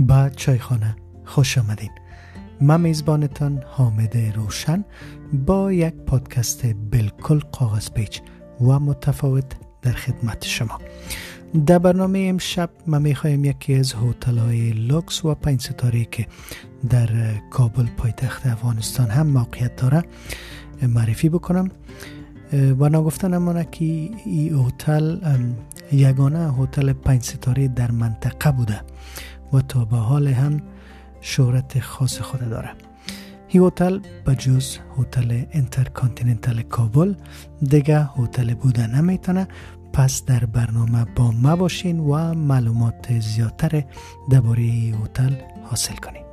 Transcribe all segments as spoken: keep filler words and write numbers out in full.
با چایخانه خوش آمدین. من میزبانتان حامد روشن با یک پادکست بالکل کاغذ پیچ و متفاوت در خدمت شما. در برنامه امشب من میخوایم یکی از هتل های لوکس و پنج ستاره که در کابل پایتخت افغانستان هم موقعیت داره معرفی بکنم و نگفتن امانه که این هتل یگانه هتل پنج ستاره در منطقه بوده و تا به حال هم شهرت خاص خود داره. این هتل بجز هتل انترکانتیننتال کابل دیگه هتل بوده نمیتونه. پس در برنامه با ما باشین و معلومات زیادتر درباره این هتل حاصل کنین.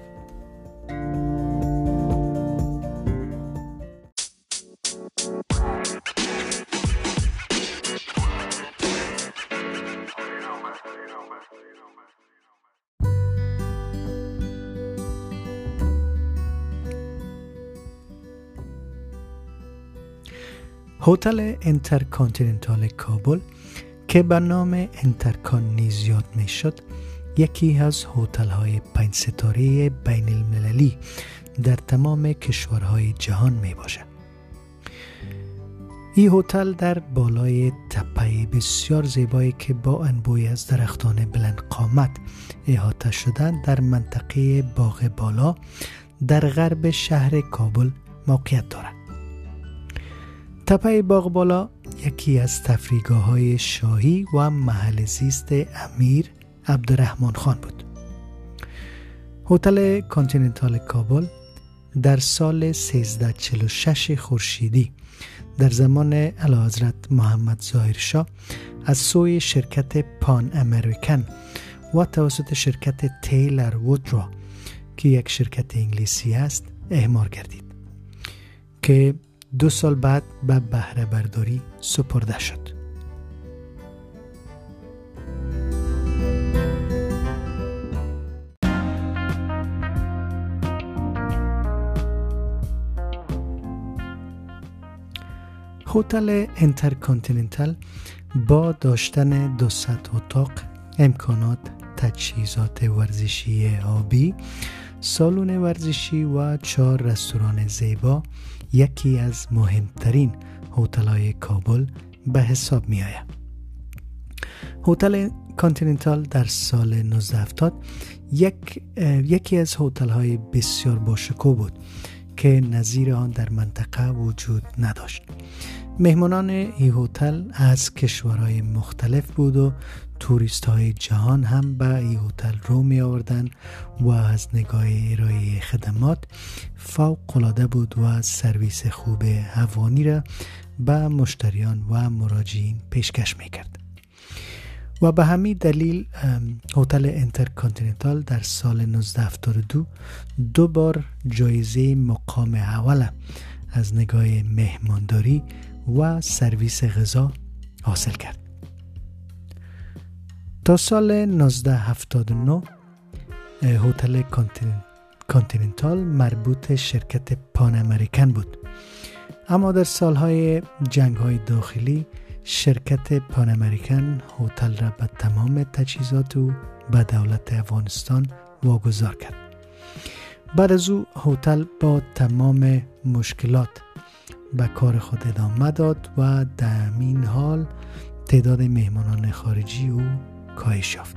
هتل انترکانتیننتال کابل که به نام انترکان نیز یاد می شد، یکی از هتل های پنج ستاره بین المللی در تمام کشورهای جهان می باشد. این هتل در بالای تپه بسیار زیبایی که با انبوهی از درختان بلند قامت احاطه شدن در منطقه باغ بالا در غرب شهر کابل موقعیت دارد. تپه باغ بالا یکی از تفریحگاه‌های شاهی و محل زیست امیر عبدالرحمن خان بود. هتل کانتیننتال کابل در سال سیزده چهل و شش خورشیدی در زمان اعلیحضرت محمد ظاهر شاه از سوی شرکت پان امریکن و توسط شرکت تیلر وودرا که یک شرکت انگلیسی است اعمار گردید که دو سال بعد به بهره برداری سپرده شد. هتل انترکانتیننتال با داشتن دویست اتاق، امکانات تجهیزات ورزشی آبی، سالن ورزشی و چهار رستوران زیبا یکی از مهمترین هتل‌های کابل به حساب می آید. هتل کانتیننتال در سال نوزده هفتاد یک یکی از هتل‌های بسیار باشکوه بود که نظیر آن در منطقه وجود نداشت. مهمانان این هتل از کشورهای مختلف بود و توریست های جهان هم به این هتل رو می آوردن و از نگاه ارائه خدمات فوق العاده بود و سرویس خوب هوانی را به مشتریان و مراجعین پیشکش می کرد. و به همین دلیل هتل انترکانتیننتال در سال نوزده هفتاد و دو دو بار جایزه مقام اول از نگاه مهمانداری و سرویس غذا حاصل کرد. تا سال نوزده هفتاد و نه هتل کانتیننتال مربوط شرکت پان امریکن بود، اما در سالهای جنگ‌های داخلی شرکت پان امریکن هتل را به تمام تجهیزات او به دولت افغانستان واگذار کرد. بعد از او هتل با تمام مشکلات به کار خود ادامه داد و در این حال تعداد مهمانان خارجی او کاهش یافت.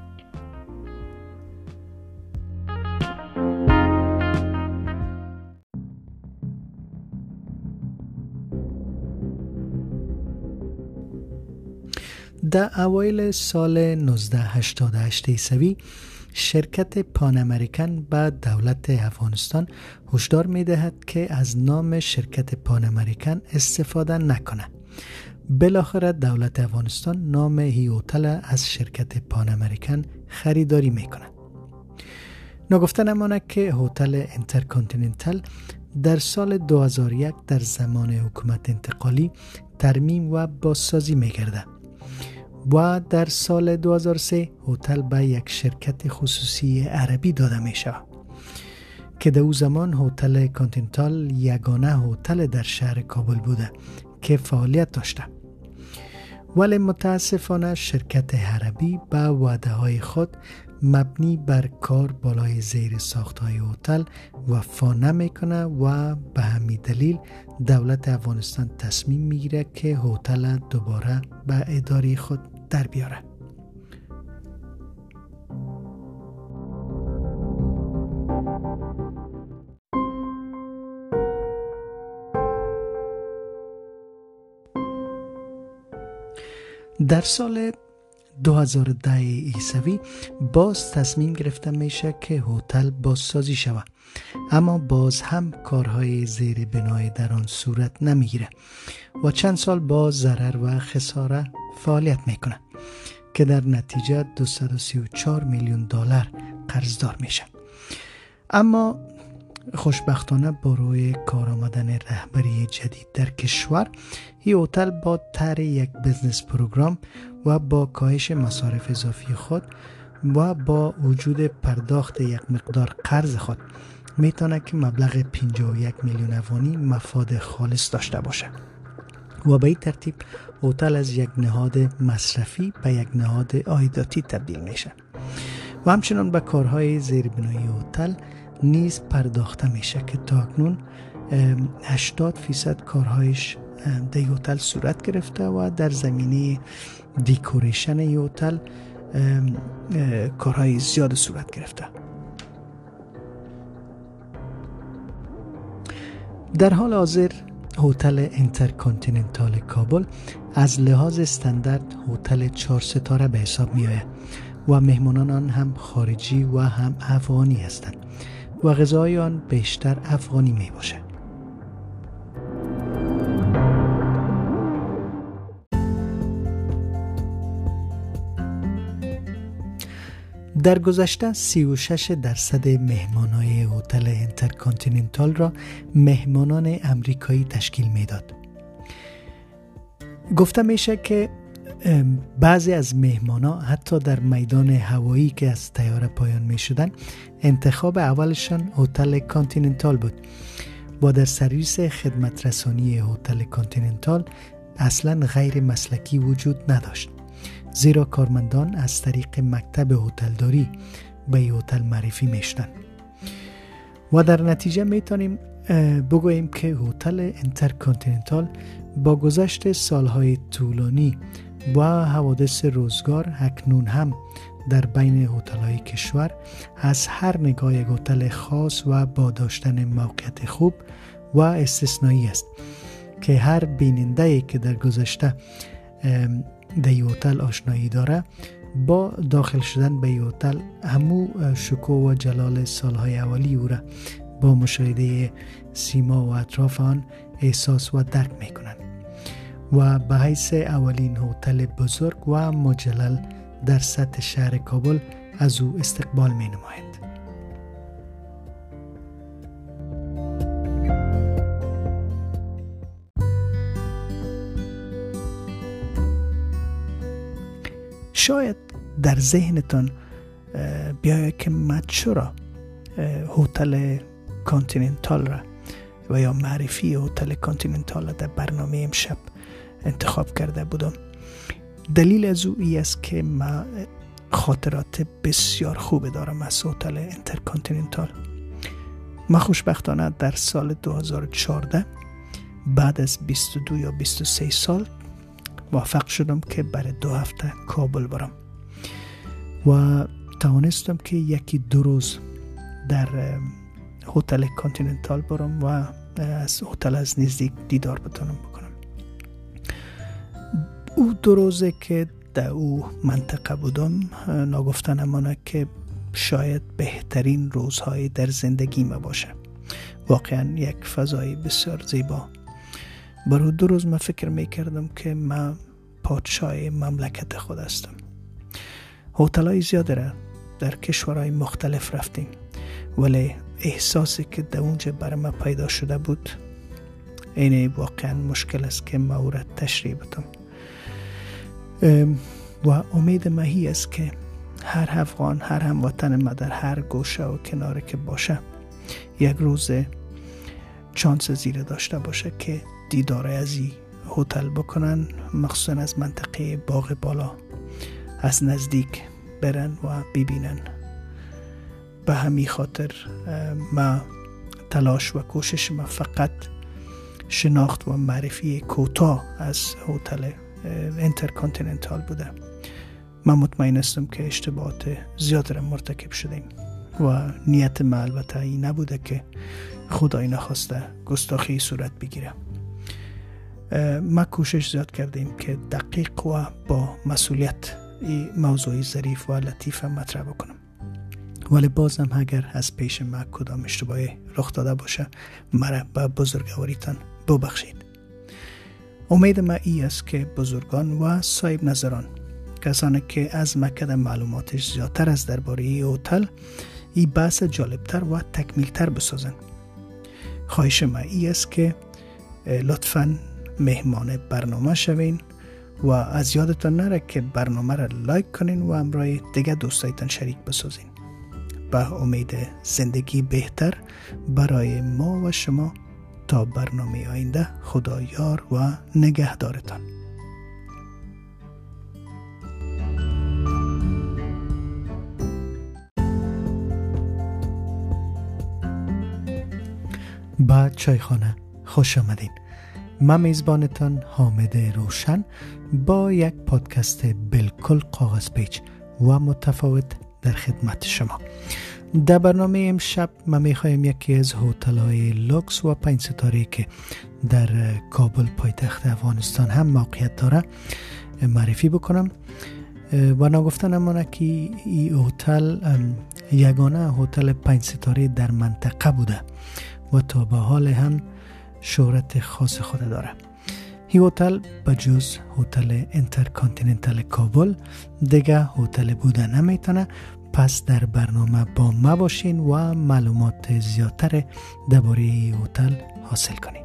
در اوایل سال نوزده هشتاد و هشت عیسوی شرکت پان امریکن به دولت افغانستان هشدار می دهد که از نام شرکت پان امریکن استفاده نکنه. بالاخره دولت افغانستان نام این هتل از شرکت پان امریکن خریداری می کنه. نگفته نمانه که هتل انترکانتیننتال در سال دو هزار و یک در زمان حکومت انتقالی ترمیم و بازسازی می گرده و در سال دو هزار و سه هتل به یک شرکت خصوصی عربی داده می شود که در او زمان هتل کانتیننتال یگانه هتل در شهر کابل بوده که فعالیت داشته. ولی متاسفانه شرکت عربی به وعده های خود مبنی بر کار بالای زیر ساخت‌های هتل وفا نمیکنه و به همین دلیل دولت افغانستان تصمیم میگیره که هتل دوباره به اداره خود در بیاره. در سال دو هزار و ده عیسوی باز تصمیم گرفته میشه که هتل بازسازی شود، اما باز هم کارهای زیر بنای در آن صورت نمیگیره و چند سال باز ضرر و خساره فعالیت میکنه که در نتیجه دویست و سی و چهار میلیون دلار قرضدار میشه. اما خوشبختانه با روی کار آمدن رهبری جدید در کشور، این هتل با طرح یک بزنس پروگرام و با کاهش مصارف اضافی خود و با وجود پرداخت یک مقدار قرض خود میتونه که مبلغ پنجاه و یک میلیون افغانی مفاد خالص داشته باشه و به این ترتیب هتل از یک نهاد مصرفی به یک نهاد عایداتی تبدیل میشه و همچنان به کارهای زیربنایی هتل نیز پرداخته میشه که تا اکنون هشتاد فیصد کارهایش در هتل صورت گرفته و در زمینه دیکوریشن هتل کارهای زیاد صورت گرفته. در حال حاضر هتل انترکانتیننتال کابل از لحاظ استاندارد هتل چهار ستاره به حساب می آید و مهمانان آن هم خارجی و هم افغانی هستند و غذای آن بیشتر افغانی می باشه. در گذشته سی و شش درصد مهمانای هتل انترکانتیننتال را مهمانان امریکایی تشکیل میداد. گفته میشه که بعضی از مهمانا حتی در میدان هوایی که از طیاره پایان می شدن انتخاب اولشان هتل کانتیننتال بود و در سرویس خدمت رسانی هتل کانتیننتال اصلا غیر مسلکی وجود نداشت، زیرا کارمندان از طریق مکتب هتلداری به هتل معرفی می شدن و در نتیجه می تونیم بگوییم که هتل انترکانتیننتال با گذشت سالهای طولانی و حوادث روزگار اکنون هم در بین هتل‌های کشور از هر نگاه یک هتل خاص و با داشتن موقعیت خوب و استثنایی است که هر بیننده‌ای که در گذشته در هتل آشنایی داره با داخل شدن به هتل همو شکوه و جلال سالهای اولی او را با مشاهده سیما و اطراف آن احساس و درک میکنند و به حیث اولین هتل بزرگ و مجلل در سطح شهر کابل از او استقبال می نمایند. شاید در ذهنتان بیاید که من چرا هتل کانتیننتال را و یا معرفی هتل کانتیننتال را در برنامه امشب انتخاب کرده بودم. دلیل از او ای است که من خاطرات بسیار خوب دارم از هتل انترکانتیننتال. من خوشبختانه در سال دو هزار و چهارده بعد از بیست و دو یا بیست و سه سال موفق شدم که برای دو هفته کابل برم و توانستم که یکی دو روز در هتل کانتیننتال برم و از هتل از نزدیک دیدار بتونم بکنم. او دو روزه که در او منطقه بودم ناگفتن امانه که شاید بهترین روزهای در زندگی ما باشه. واقعا یک فضای بسیار زیبا. برای دو روز من فکر میکردم که من پادشاه مملکت خود هستم. هتل‌های زیاده را در کشورهای مختلف رفتیم، ولی احساسی که در اونجا برای من پیدا شده بود اینه واقعا مشکل است که من او را تشریح بدم. و امید مهی است که هر افغان، هر هموطن ما در هر گوشه و کناره که باشه یک روز چانس زیره داشته باشه که دیدار از این هتل بکنن، مخصوصا از منطقه باغ بالا از نزدیک برن و ببینن. به همین خاطر ما تلاش و کوشش ما فقط شناخت و معرفی کوتاه از هتل انترکانتیننتال بوده. من مطمئن هستم که اشتباهات زیاد را مرتکب شدیم و نیت ما البته این نبوده که خدای نخواسته گستاخی صورت بگیره. ما کوشش زیاد کردیم که دقیق و با مسئولیت این موضوعی ظریف و لطیف مطرح بکنم، ولی بازم اگر از پیش ما کدام اشتباهی رخ داده باشه مرا به بزرگواریتان ببخشید. امید ما ای است که بزرگان و صاحب نظران، کسانی که از مکد معلوماتش زیادتر از درباره ای هتل، ای بحث جالبتر و تکمیلتر بسازن. خواهش ما ای است که لطفاً مهمان برنامه شوین و از یادتان نره که برنامه را لایک کنین و همراه دیگه دوستایتان شریک بسازین. به امید زندگی بهتر برای ما و شما. تا برنامه آینده، خدا یار و نگهدارتان. با چایخانه خوش آمدین. من میزبانتان حامد روشن با یک پادکست بالکل کاغذ پیچ و متفاوت در خدمت شما. در برنامه امشب من میخوایم یکی از هتل‌های لوکس و پنج ستاره که در کابل پایتخت افغانستان هم موقعیت داره معرفی بکنم و نگفتن امانه که این هتل یگانه هتل پنج ستاره در منطقه بوده و تا به حال هم شهرت خاص خود داره. این هتل بجز هتل انترکانتیننتال کابل دیگه هتل بوده نمیتونه. پس در برنامه با ما باشین و معلومات زیادتر درباره این هتل حاصل کنین.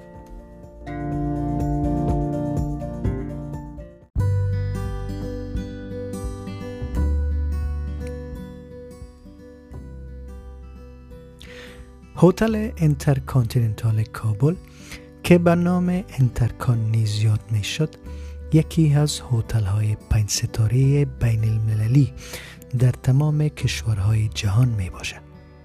هتل انترکانتیننتال کابل که به نام انترکان نیز یاد می شد، یکی از هتل های پنج ستاره بین المللی در تمام کشورهای جهان می باشد.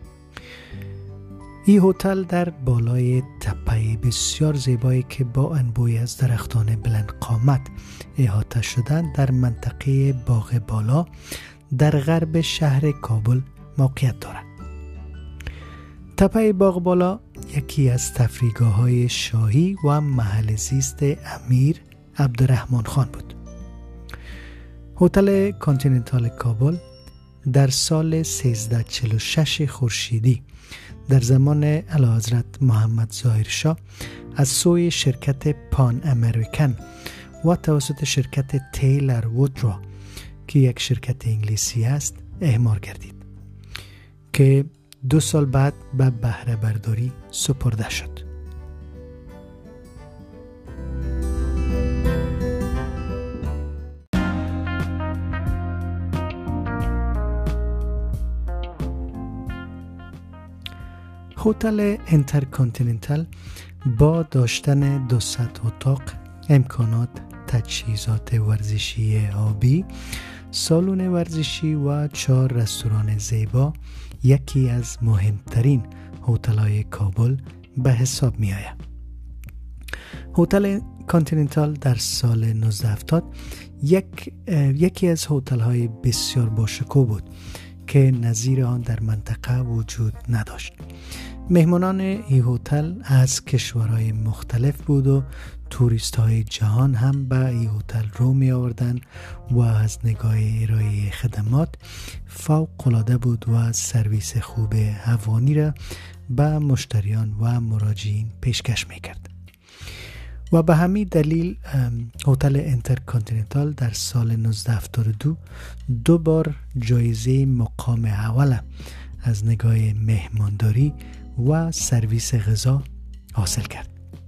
این هتل در بالای تپه بسیار زیبایی که با انبوهی از درختان بلند قامت احاطه شدن در منطقه باغ بالا در غرب شهر کابل موقعیت دارد. تپه باغ بالا یکی از تفریحگاه‌های شاهی و محل زیست امیر عبدالرحمن خان بود. هتل کانتیننتال کابل در سال سیزده چهل و شش خورشیدی در زمان اعلیحضرت محمد ظاهر شاه از سوی شرکت پان امریکن و توسط شرکت تیلر وودرا که یک شرکت انگلیسی است اعمار گردید که دو سال بعد به بهره برداری سپرده شد. هتل انترکانتیننتال با داشتن دویست اتاق، امکانات، تجهیزات ورزشی آبی، سالن ورزشی و چهار رستوران زیبا یکی از مهمترین هتل‌های کابل به حساب می آید. هتل کانتیننتال در سال نوزده هفتاد یک یکی از هتل‌های بسیار باشکوه بود که نظیر آن در منطقه وجود نداشت. مهمانان این هتل از کشورهای مختلف بود و توریست های جهان هم به این هتل رو می آوردن و از نگاه ارائه خدمات فوق العاده بود و سرویس خوب افغانی را به مشتریان و مراجعین پیشکش می کرد. و به همین دلیل هتل انترکانتیننتال در سال نوزده هفتاد و دو دو بار جایزه مقام اول از نگاه مهمانداری و سرویس غذا حاصل کرد.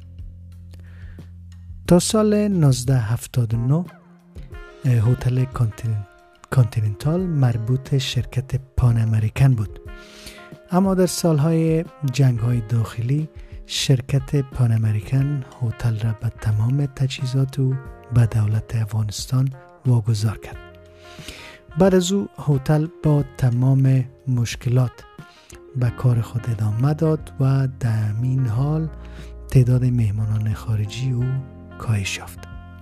تا سال نوزده هفتاد و نه هتل کانتیننتال مربوط شرکت پان امریکن بود، اما در سالهای جنگ‌های داخلی شرکت پان امریکن هتل را به تمام تجهیزات و به دولت افغانستان واگذار کرد بعد از او هتل با تمام مشکلات به کار خود ادامه داد و در این حال تعداد مهمانان خارجی او کاهش یافت.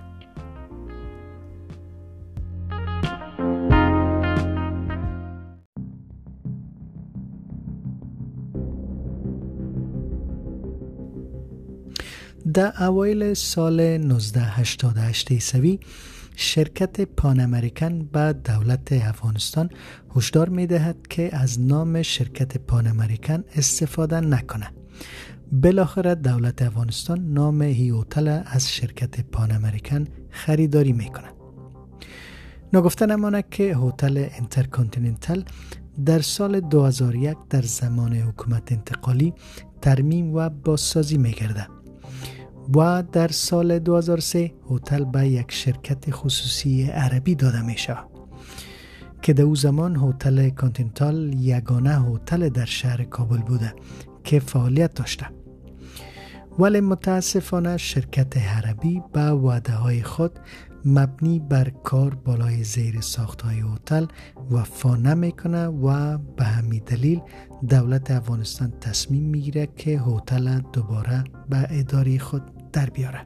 در اوایل سال نوزده هشتاد و هشت عیسوی شرکت پان امریکن به دولت افغانستان هشدار می‌دهد که از نام شرکت پان امریکن استفاده نکنه. بالاخره دولت افغانستان نام هی هتل از شرکت پان امریکن خریداری میکنه. نگفته نمانه که هتل اینترکانتیننتال در سال دو هزار و یک در زمان حکومت انتقالی ترمیم و بازسازی میگرده و در سال دو هزار و سه هتل به یک شرکت خصوصی عربی داده می شود که در او زمان هتل کانتیننتال یگانه هتل در شهر کابل بوده که فعالیت داشته. ولی متاسفانه شرکت عربی به وعده های خود مبنی بر کار بالای زیر ساخت های هتل وفا نمیکنه و به همین دلیل دولت افغانستان تصمیم میگیره که هتل دوباره به اداره خود در بیاره.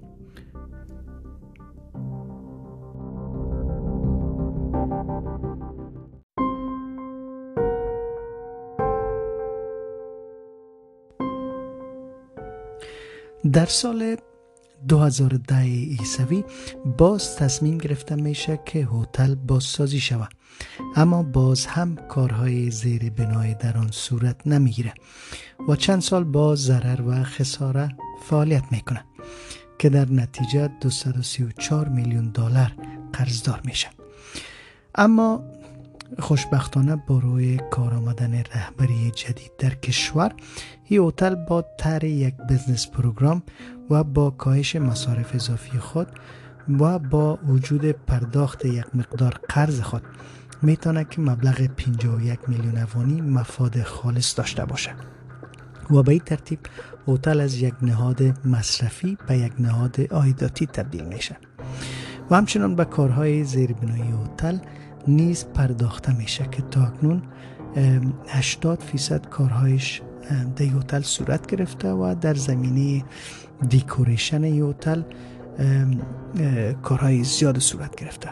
در سال دو هزار و ده عیسوی باز تصمیم گرفته میشه که هتل بازسازی شود، اما باز هم کارهای زیر بنای در آن صورت نمیگیره و چند سال باز ضرر و خساره فعالیت میکنه که در نتیجه دویست و سی و چهار میلیون دلار قرضدار میشه. اما خوشبختانه با روی کار آمدن رهبری جدید در کشور، این هتل با طرح یک بزنس پروگرام و با کاهش مصارف اضافی خود و با وجود پرداخت یک مقدار قرض خود میتونه که مبلغ پنجاه و یک میلیون افغانی مفاد خالص داشته باشه و به این ترتیب هتل از یک نهاد مصرفی به یک نهاد عایداتی تبدیل میشه و همچنان به کارهای زیربنایی هتل نیز پرداخته میشه که تا اکنون هشتاد فیصد کارهایش در هتل صورت گرفته و در زمینه دیکوریشن هتل کارهای زیاد صورت گرفته.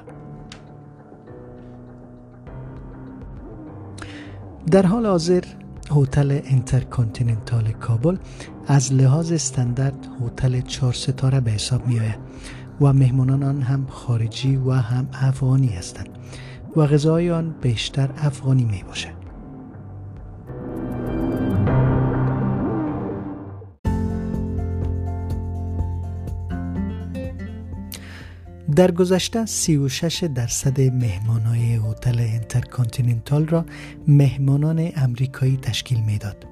در حال حاضر هتل اینترکانتیننتال کابل از لحاظ استاندارد هتل چهار ستاره به حساب می آید و مهمانان آن هم خارجی و هم افغانی هستند و غذای آن بیشتر افغانی می باشه. در گذشته سی و شش درصد مهمانای هتل اینترکانتیننتال را مهمانان امریکایی تشکیل میداد.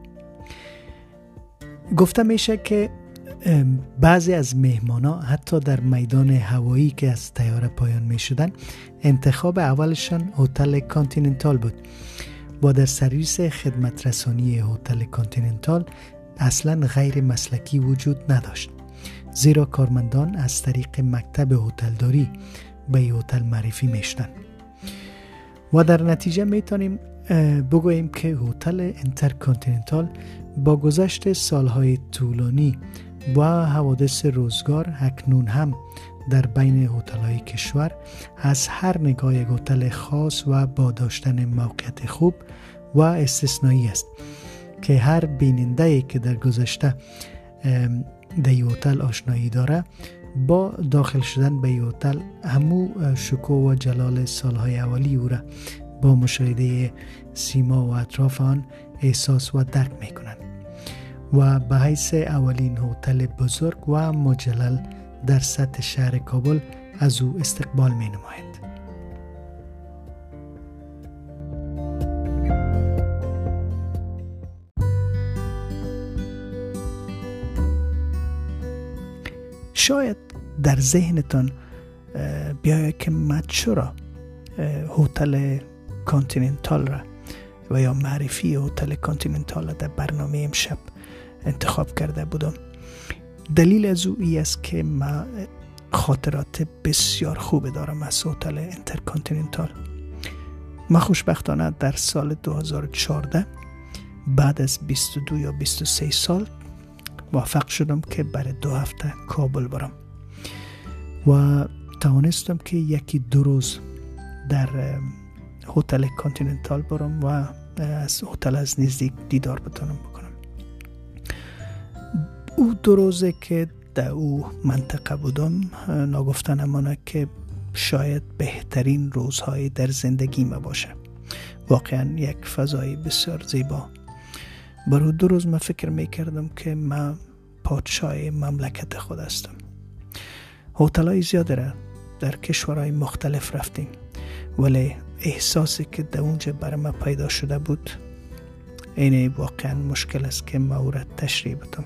گفته میشه که بعضی از مهمانا حتی در میدان هوایی که از طیاره پایان می شدن انتخاب اولشان هتل کانتیننتال بود و در سرویس خدمت رسانی هتل کانتیننتال اصلا غیر مسلکی وجود نداشت، زیرا کارمندان از طریق مکتب هتلداری به هتل معرفی می شدن و در نتیجه می توانیم بگوییم که هتل اینترکانتیننتال با گذشت سالهای طولانی و حوادث روزگار اکنون هم در بین هتل‌های کشور از هر نگاه یک هتل خاص و با داشتن موقعیت خوب و استثنایی است که هر بیننده‌ای که در گذشته در هتل آشنایی داره با داخل شدن به هتل همو شکوه و جلال سالهای اولی او را با مشاهده سیما و اطراف آن احساس و درک میکنند و به حیث اولین هتل بزرگ و مجلل در سطح شهر کابل از او استقبال می نمایند. شاید در ذهنتان بیاید که من چرا هتل کانتیننتال را و یا معرفی هتل کانتیننتال را در برنامه امشب انتخاب کرده بودم. دلیل از او ای است که من خاطرات بسیار خوب دارم از هتل اینترکانتیننتال. ما خوشبختانه در سال دو هزار و چهارده بعد از بیست و دو یا بیست و سه سال موفق شدم که برای دو هفته کابل برم و توانستم که یکی دو روز در هتل کانتیننتال برم و از هتل از نزدیک دیدار بتونم بکنم. او دو روزه که در او منطقه بودم ناگفتن امانه که شاید بهترین روزهای در زندگی ما باشه. واقعا یک فضای بسیار زیبا. برای دو روز من فکر میکردم که من پادشاه مملکت خود هستم. هتل‌های زیاده را در کشورهای مختلف رفتیم، ولی احساسی که در اونجا برای من پیدا شده بود اینه واقعا مشکل است که من او را تشریح بدم.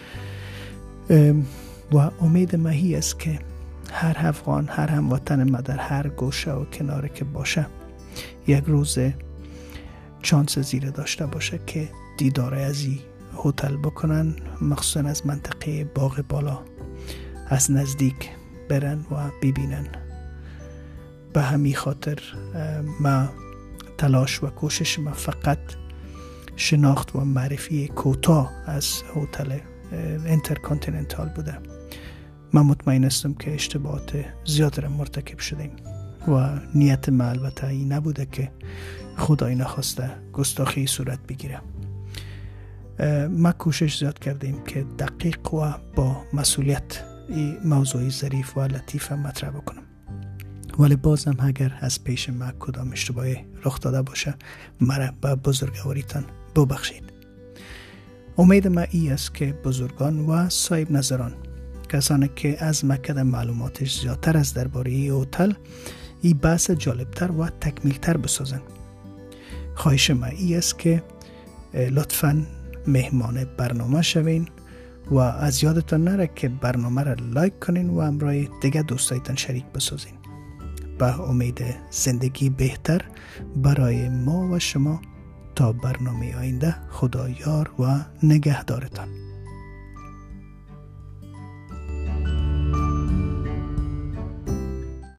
و امید من هی است که هر افغان، هر هموطن ما در هر گوشه و کناره که باشه یک روز چانس زیره داشته باشه که دیدار از این هتل بکنن، مخصوصا از منطقه باغ بالا از نزدیک برن و ببینن. به همین خاطر ما تلاش و کوشش ما فقط شناخت و معرفی کوتاه از هتل انترکانتیننتال بوده. من مطمئن هستم که اشتباهات زیاد را مرتکب شدیم و نیت ما البته این نبوده که خدای نخواسته گستاخی صورت بگیره. ما کوشش زیاد کردیم که دقیق و با مسئولیت این موضوع ظریف و لطیف مطرح بکنم، ولی بازم اگر از پیش ما کدام اشتباهی رخ داده باشه مرا به بزرگواریتان ببخشید. امید ما ای است که بزرگان و صاحب نظران، کسانی که از مکد معلوماتش زیادتر از درباره ای هتل، این بحث جالبتر و تکمیلتر بسازن. خواهش ما ای است که لطفاً مهمان برنامه شوین و از یادتان نره که برنامه را لایک کنین و همراه دیگه دوستایتان شریک بسازین. به امید زندگی بهتر برای ما و شما. تا برنامه آینده، خدا یار و نگهدارتان.